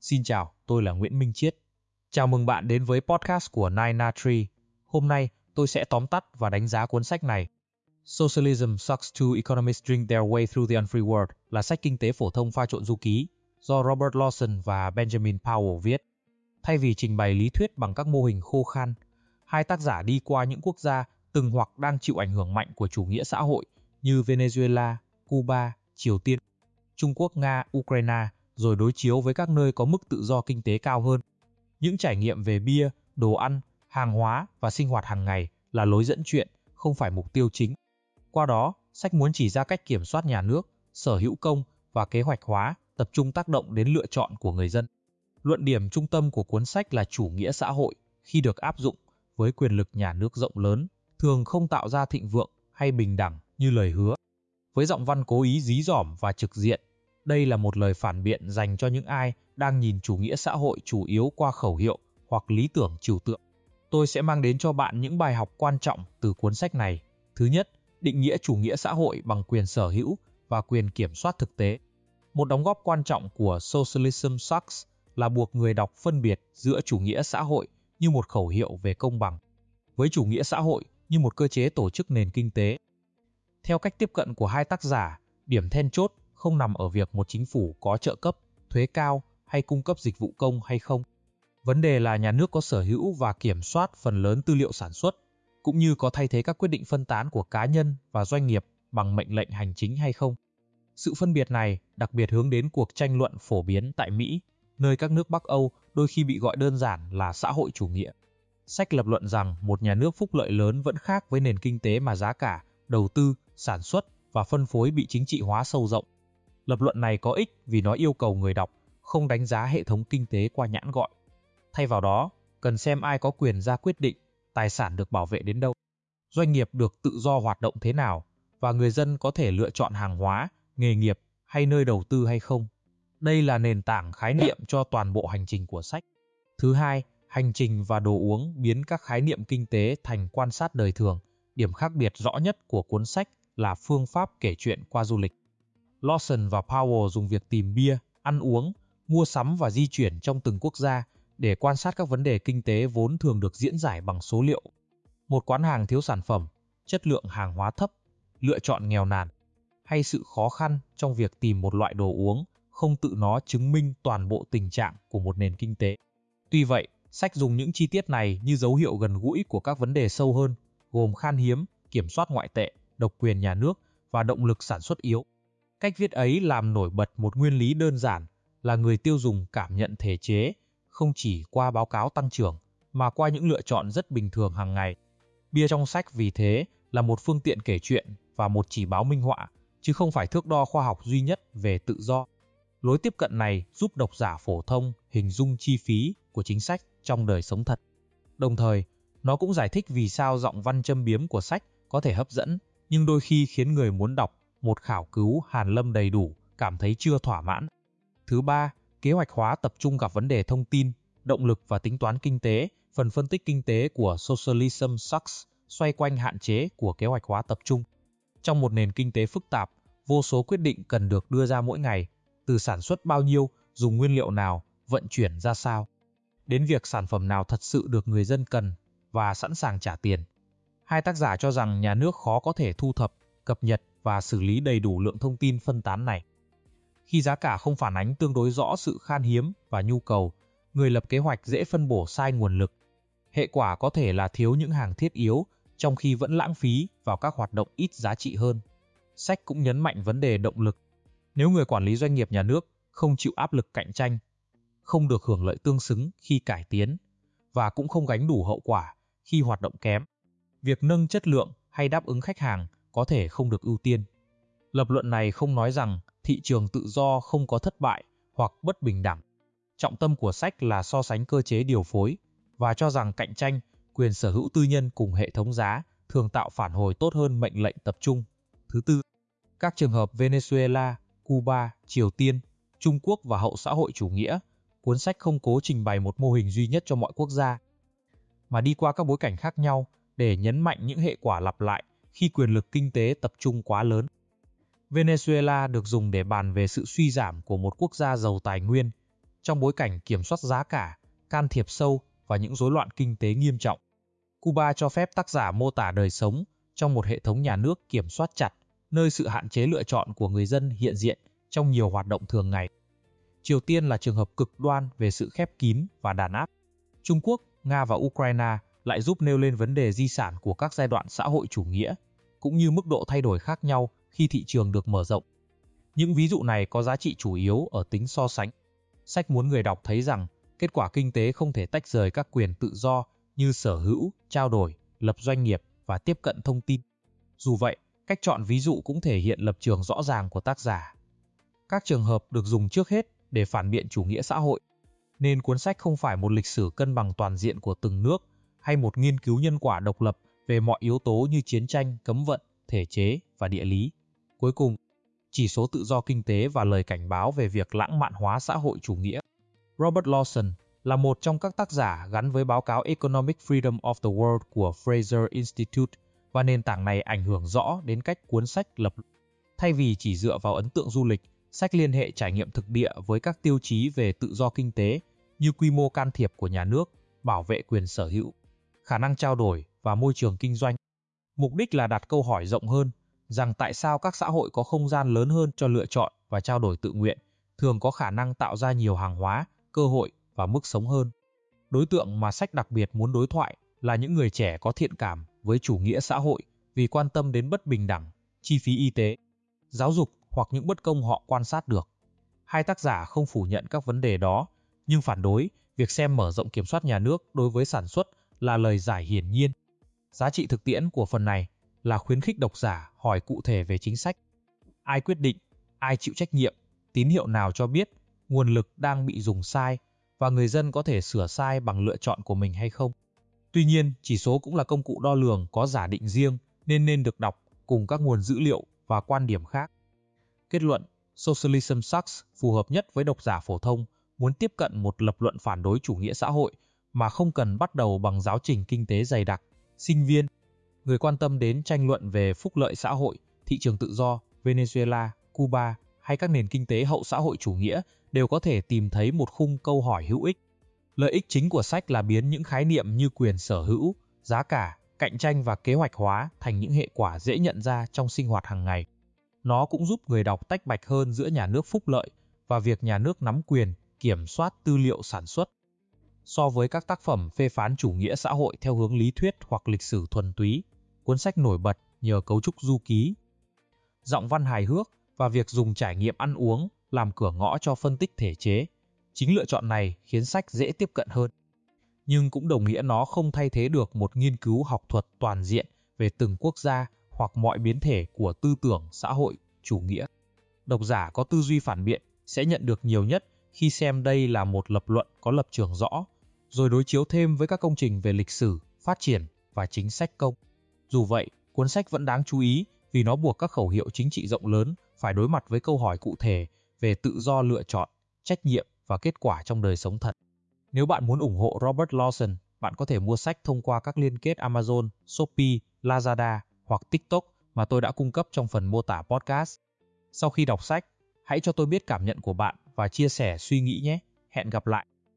Xin chào, tôi là Nguyễn Minh Chiết. Chào mừng bạn đến với podcast của Nine Na Tree. Hôm nay, tôi sẽ tóm tắt và đánh giá cuốn sách này. Socialism Sucks, Two Economists Drink Their Way Through the Unfree World là sách kinh tế phổ thông pha trộn du ký do Robert Lawson và Benjamin Powell viết. Thay vì trình bày lý thuyết bằng các mô hình khô khan, hai tác giả đi qua những quốc gia từng hoặc đang chịu ảnh hưởng mạnh của chủ nghĩa xã hội như Venezuela, Cuba, Triều Tiên, Trung Quốc, Nga, Ukraine, rồi đối chiếu với các nơi có mức tự do kinh tế cao hơn. Những trải nghiệm về bia, đồ ăn, hàng hóa và sinh hoạt hàng ngày là lối dẫn chuyện, không phải mục tiêu chính. Qua đó, sách muốn chỉ ra cách kiểm soát nhà nước, sở hữu công và kế hoạch hóa tập trung tác động đến lựa chọn của người dân. Luận điểm trung tâm của cuốn sách là chủ nghĩa xã hội khi được áp dụng với quyền lực nhà nước rộng lớn, thường không tạo ra thịnh vượng hay bình đẳng như lời hứa. Với giọng văn cố ý dí dỏm và trực diện, đây là một lời phản biện dành cho những ai đang nhìn chủ nghĩa xã hội chủ yếu qua khẩu hiệu hoặc lý tưởng trừu tượng. Tôi sẽ mang đến cho bạn những bài học quan trọng từ cuốn sách này. Thứ nhất, định nghĩa chủ nghĩa xã hội bằng quyền sở hữu và quyền kiểm soát thực tế. Một đóng góp quan trọng của Socialism Sucks là buộc người đọc phân biệt giữa chủ nghĩa xã hội như một khẩu hiệu về công bằng, với chủ nghĩa xã hội như một cơ chế tổ chức nền kinh tế. Theo cách tiếp cận của hai tác giả, điểm then chốt không nằm ở việc một chính phủ có trợ cấp, thuế cao hay cung cấp dịch vụ công hay không. Vấn đề là nhà nước có sở hữu và kiểm soát phần lớn tư liệu sản xuất, cũng như có thay thế các quyết định phân tán của cá nhân và doanh nghiệp bằng mệnh lệnh hành chính hay không. Sự phân biệt này đặc biệt hướng đến cuộc tranh luận phổ biến tại Mỹ, nơi các nước Bắc Âu đôi khi bị gọi đơn giản là xã hội chủ nghĩa. Sách lập luận rằng một nhà nước phúc lợi lớn vẫn khác với nền kinh tế mà giá cả, đầu tư, sản xuất và phân phối bị chính trị hóa sâu rộng. Lập luận này có ích vì nó yêu cầu người đọc không đánh giá hệ thống kinh tế qua nhãn gọi. Thay vào đó, cần xem ai có quyền ra quyết định, tài sản được bảo vệ đến đâu, doanh nghiệp được tự do hoạt động thế nào, và người dân có thể lựa chọn hàng hóa, nghề nghiệp hay nơi đầu tư hay không. Đây là nền tảng khái niệm cho toàn bộ hành trình của sách. Thứ hai, hành trình và đồ uống biến các khái niệm kinh tế thành quan sát đời thường. Điểm khác biệt rõ nhất của cuốn sách là phương pháp kể chuyện qua du lịch. Lawson và Powell dùng việc tìm bia, ăn uống, mua sắm và di chuyển trong từng quốc gia để quan sát các vấn đề kinh tế vốn thường được diễn giải bằng số liệu. Một quán hàng thiếu sản phẩm, chất lượng hàng hóa thấp, lựa chọn nghèo nàn, hay sự khó khăn trong việc tìm một loại đồ uống không tự nó chứng minh toàn bộ tình trạng của một nền kinh tế. Tuy vậy, sách dùng những chi tiết này như dấu hiệu gần gũi của các vấn đề sâu hơn, gồm khan hiếm, kiểm soát ngoại tệ, độc quyền nhà nước và động lực sản xuất yếu. Cách viết ấy làm nổi bật một nguyên lý đơn giản là người tiêu dùng cảm nhận thể chế không chỉ qua báo cáo tăng trưởng mà qua những lựa chọn rất bình thường hàng ngày. Bia trong sách vì thế là một phương tiện kể chuyện và một chỉ báo minh họa, chứ không phải thước đo khoa học duy nhất về tự do. Lối tiếp cận này giúp độc giả phổ thông hình dung chi phí của chính sách trong đời sống thật. Đồng thời, nó cũng giải thích vì sao giọng văn châm biếm của sách có thể hấp dẫn, nhưng đôi khi khiến người muốn đọc một khảo cứu hàn lâm đầy đủ cảm thấy chưa thỏa mãn. Thứ ba, kế hoạch hóa tập trung gặp vấn đề thông tin, động lực và tính toán kinh tế. Phần phân tích kinh tế của Socialism Sucks xoay quanh hạn chế của kế hoạch hóa tập trung. Trong một nền kinh tế phức tạp, vô số quyết định cần được đưa ra mỗi ngày, từ sản xuất bao nhiêu, dùng nguyên liệu nào, vận chuyển ra sao, đến việc sản phẩm nào thật sự được người dân cần và sẵn sàng trả tiền. Hai tác giả cho rằng nhà nước khó có thể thu thập, cập nhật và xử lý đầy đủ lượng thông tin phân tán này. Khi giá cả không phản ánh tương đối rõ sự khan hiếm và nhu cầu, người lập kế hoạch dễ phân bổ sai nguồn lực. Hệ quả có thể là thiếu những hàng thiết yếu, trong khi vẫn lãng phí vào các hoạt động ít giá trị hơn. Sách cũng nhấn mạnh vấn đề động lực. Nếu người quản lý doanh nghiệp nhà nước không chịu áp lực cạnh tranh, không được hưởng lợi tương xứng khi cải tiến, và cũng không gánh đủ hậu quả khi hoạt động kém, việc nâng chất lượng hay đáp ứng khách hàng có thể không được ưu tiên. Lập luận này không nói rằng thị trường tự do không có thất bại hoặc bất bình đẳng. Trọng tâm của sách là so sánh cơ chế điều phối và cho rằng cạnh tranh, quyền sở hữu tư nhân cùng hệ thống giá thường tạo phản hồi tốt hơn mệnh lệnh tập trung. Thứ tư, các trường hợp Venezuela, Cuba, Triều Tiên, Trung Quốc và hậu xã hội chủ nghĩa, cuốn sách không cố trình bày một mô hình duy nhất cho mọi quốc gia, mà đi qua các bối cảnh khác nhau để nhấn mạnh những hệ quả lặp lại khi quyền lực kinh tế tập trung quá lớn. Venezuela được dùng để bàn về sự suy giảm của một quốc gia giàu tài nguyên, trong bối cảnh kiểm soát giá cả, can thiệp sâu và những rối loạn kinh tế nghiêm trọng. Cuba cho phép tác giả mô tả đời sống trong một hệ thống nhà nước kiểm soát chặt, nơi sự hạn chế lựa chọn của người dân hiện diện trong nhiều hoạt động thường ngày. Triều Tiên là trường hợp cực đoan về sự khép kín và đàn áp. Trung Quốc, Nga và Ukraine lại giúp nêu lên vấn đề di sản của các giai đoạn xã hội chủ nghĩa, cũng như mức độ thay đổi khác nhau khi thị trường được mở rộng. Những ví dụ này có giá trị chủ yếu ở tính so sánh. Sách muốn người đọc thấy rằng kết quả kinh tế không thể tách rời các quyền tự do như sở hữu, trao đổi, lập doanh nghiệp và tiếp cận thông tin. Dù vậy, cách chọn ví dụ cũng thể hiện lập trường rõ ràng của tác giả. Các trường hợp được dùng trước hết để phản biện chủ nghĩa xã hội, nên cuốn sách không phải một lịch sử cân bằng toàn diện của từng nước hay một nghiên cứu nhân quả độc lập về mọi yếu tố như chiến tranh, cấm vận, thể chế và địa lý. Cuối cùng, chỉ số tự do kinh tế và lời cảnh báo về việc lãng mạn hóa xã hội chủ nghĩa. Robert Lawson là một trong các tác giả gắn với báo cáo Economic Freedom of the World của Fraser Institute, và nền tảng này ảnh hưởng rõ đến cách cuốn sách lập. Thay vì chỉ dựa vào ấn tượng du lịch, sách liên hệ trải nghiệm thực địa với các tiêu chí về tự do kinh tế như quy mô can thiệp của nhà nước, bảo vệ quyền sở hữu, khả năng trao đổi và môi trường kinh doanh. Mục đích là đặt câu hỏi rộng hơn rằng tại sao các xã hội có không gian lớn hơn cho lựa chọn và trao đổi tự nguyện, thường có khả năng tạo ra nhiều hàng hóa, cơ hội và mức sống hơn. Đối tượng mà sách đặc biệt muốn đối thoại là những người trẻ có thiện cảm với chủ nghĩa xã hội vì quan tâm đến bất bình đẳng, chi phí y tế, giáo dục hoặc những bất công họ quan sát được. Hai tác giả không phủ nhận các vấn đề đó, nhưng phản đối việc xem mở rộng kiểm soát nhà nước đối với sản xuất là lời giải hiển nhiên. Giá trị thực tiễn của phần này là khuyến khích độc giả hỏi cụ thể về chính sách. Ai quyết định, ai chịu trách nhiệm, tín hiệu nào cho biết nguồn lực đang bị dùng sai và người dân có thể sửa sai bằng lựa chọn của mình hay không. Tuy nhiên, chỉ số cũng là công cụ đo lường có giả định riêng nên được đọc cùng các nguồn dữ liệu và quan điểm khác. Kết luận, Socialism Sucks phù hợp nhất với độc giả phổ thông muốn tiếp cận một lập luận phản đối chủ nghĩa xã hội mà không cần bắt đầu bằng giáo trình kinh tế dày đặc. Sinh viên, người quan tâm đến tranh luận về phúc lợi xã hội, thị trường tự do, Venezuela, Cuba hay các nền kinh tế hậu xã hội chủ nghĩa đều có thể tìm thấy một khung câu hỏi hữu ích. Lợi ích chính của sách là biến những khái niệm như quyền sở hữu, giá cả, cạnh tranh và kế hoạch hóa thành những hệ quả dễ nhận ra trong sinh hoạt hàng ngày. Nó cũng giúp người đọc tách bạch hơn giữa nhà nước phúc lợi và việc nhà nước nắm quyền, kiểm soát tư liệu sản xuất. So với các tác phẩm phê phán chủ nghĩa xã hội theo hướng lý thuyết hoặc lịch sử thuần túy, cuốn sách nổi bật nhờ cấu trúc du ký, giọng văn hài hước và việc dùng trải nghiệm ăn uống làm cửa ngõ cho phân tích thể chế. Chính lựa chọn này khiến sách dễ tiếp cận hơn. Nhưng cũng đồng nghĩa nó không thay thế được một nghiên cứu học thuật toàn diện về từng quốc gia hoặc mọi biến thể của tư tưởng xã hội chủ nghĩa. Độc giả có tư duy phản biện sẽ nhận được nhiều nhất khi xem đây là một lập luận có lập trường rõ, rồi đối chiếu thêm với các công trình về lịch sử, phát triển và chính sách công. Dù vậy, cuốn sách vẫn đáng chú ý vì nó buộc các khẩu hiệu chính trị rộng lớn phải đối mặt với câu hỏi cụ thể về tự do lựa chọn, trách nhiệm và kết quả trong đời sống thật. Nếu bạn muốn ủng hộ Robert Lawson, bạn có thể mua sách thông qua các liên kết Amazon, Shopee, Lazada hoặc TikTok mà tôi đã cung cấp trong phần mô tả podcast. Sau khi đọc sách, hãy cho tôi biết cảm nhận của bạn và chia sẻ suy nghĩ nhé. Hẹn gặp lại!